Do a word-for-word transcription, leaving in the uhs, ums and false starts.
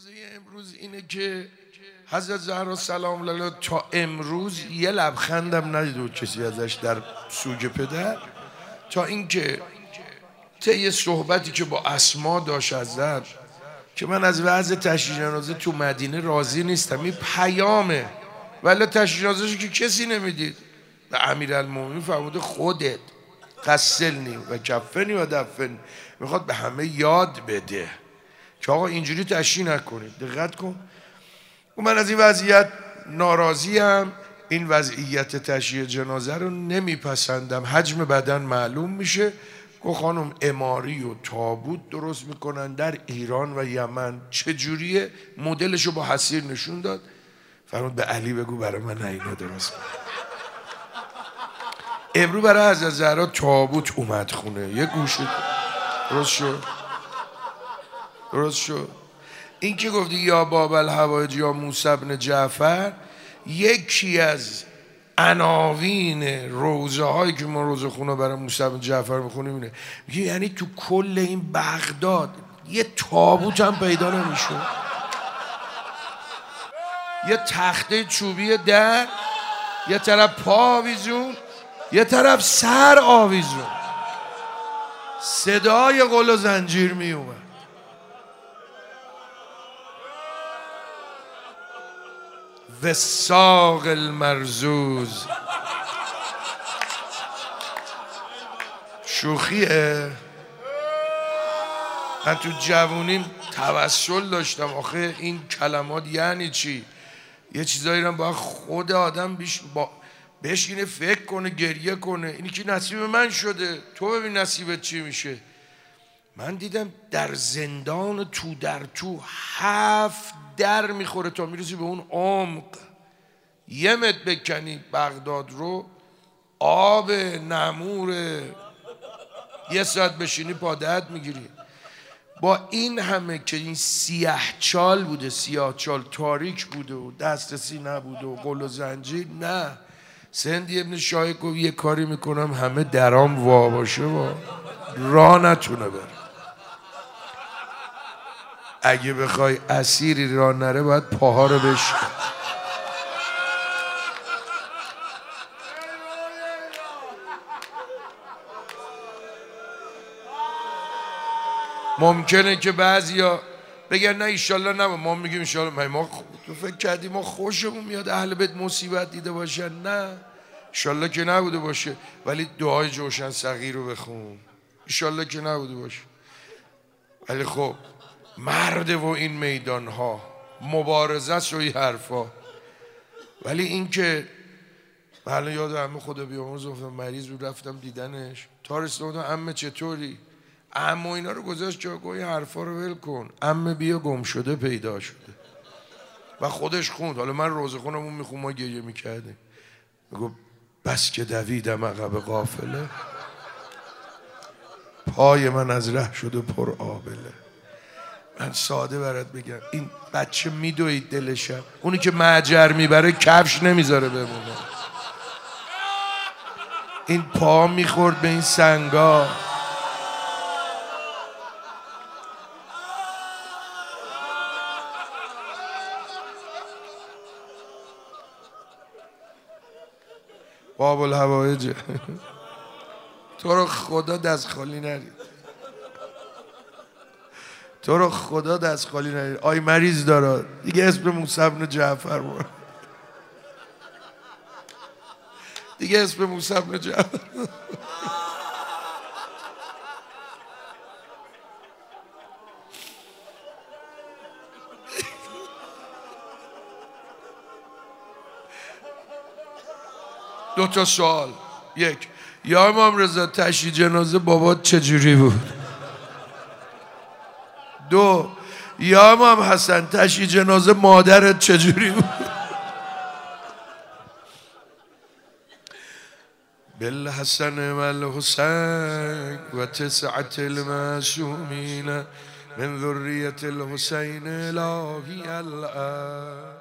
موزه امروز اینه که حضرت زهرا سلام الله تا امروز یه لبخندم ندید و کسی ازش در سوگ پدر، تا اینکه طی صحبتی که با اسما داشت ازت که من از وضع تشییع جنازه تو مدینه راضی نیستم، این پیامه، ولی تشییع جنازه که کسی نمیدید. به امیرالمومنین فرموده خودت غسلنی و کفنی و دفنی، میخواد به همه یاد بده که آقا اینجوری تشییع نکنید. دقت کن. و من از این وضعیت ناراضیم، این وضعیت تشییع جنازه رو نمیپسندم. حجم بدن معلوم میشه. گفت خانم اماری و تابوت درست میکنن در ایران و یمن، چجوریه؟ مدلشو با حسیر نشون داد. فرمود به علی بگو برای من اینا درست کن. امرو برای حضرت زهرا تابوت اومد خونه، یه گوشه درست شد. درست شد. این که گفتی یا باب الحوائج یا موسی بن جعفر، یکی از عناوین روزه هایی که ما روزه خونه برای موسی بن جعفر میخونیم اینه، میگه یعنی تو کل این بغداد یه تابوت هم پیدا نمیشد، یه تخته چوبی در، یه طرف پا آویزون، یه طرف سر آویزون، صدای قل و زنجیر می اومد. وثاق المرزوز. شوخیه؟ من تو جوونیم توسل داشتم. آخه این کلمات یعنی چی؟ یه چیزایی رو باید خود آدم بیش با بشینه فکر کنه، گریه کنه. اینی که نصیب من شده، تو ببین نصیبت چی میشه. من دیدم در زندان تو در تو هفت در میخوره تا میرسی به اون عمق. یه متر بکنی بغداد رو، آب نمور، یه ساعت بشینی پادهت میگیری. با این همه که این سیاه چال بوده، سیاه چال تاریک بوده و دسترسی نبوده و قل و زنجیر، نه. سندی ابن شایع گفت یه کاری میکنم همه درام وا باشه و راه نتونه بره. اگه بخوای اسیری راه نره باید پاها رو بشکن. ممکنه که بعضیا بگن نه ایشالله نه، ما میگیم ایشالله. ما تو فکر کردی ما خوشمون میاد اهل بیت مصیبت دیده باشن؟ نه، ایشالله که نبوده باشه. ولی دعای جوشن صغیر رو بخون، ایشالله که نبوده باشه. ولی خب مرد و این میدان ها مبارزه است و این حرفا. ولی این که بله یاد عمه خدا بیامرز افتادم، مریض بود رفتم دیدنش، تا رسیدم عمه چطوری؟ عمه اینا رو گذاشت جا، گوی حرفا رو ول کن، عمه بیا گم شده پیدا شده. و خودش خوند. حالا من روزه خونم اون میخون، ما گریه میکردیم. میگو بس که دویدم عقب قافله، پای من از ره شده پر آبله. من ساده برات بگم، این بچه میدوید دلشم، اونی که معجر میبره کفش نمیذاره بمونه. این پا میخورد به این سنگا. باب الحوائج. تو رو خدا دست خالی نرید، تو رو خدا دست خالی نرید. آی مریض داره دیگه، اسم موسی بن جعفر بود دیگه، اسم موسی بن جعفر. دو تا سوال. یک، یا امام رضا تشییع جنازه بابات چجوری بود؟ دو، یا امام حسن تشییع جنازه مادرت چجوری بود؟ بالحسن والحسین و تسعة المعصومین من ذریة الحسین الهی الاب.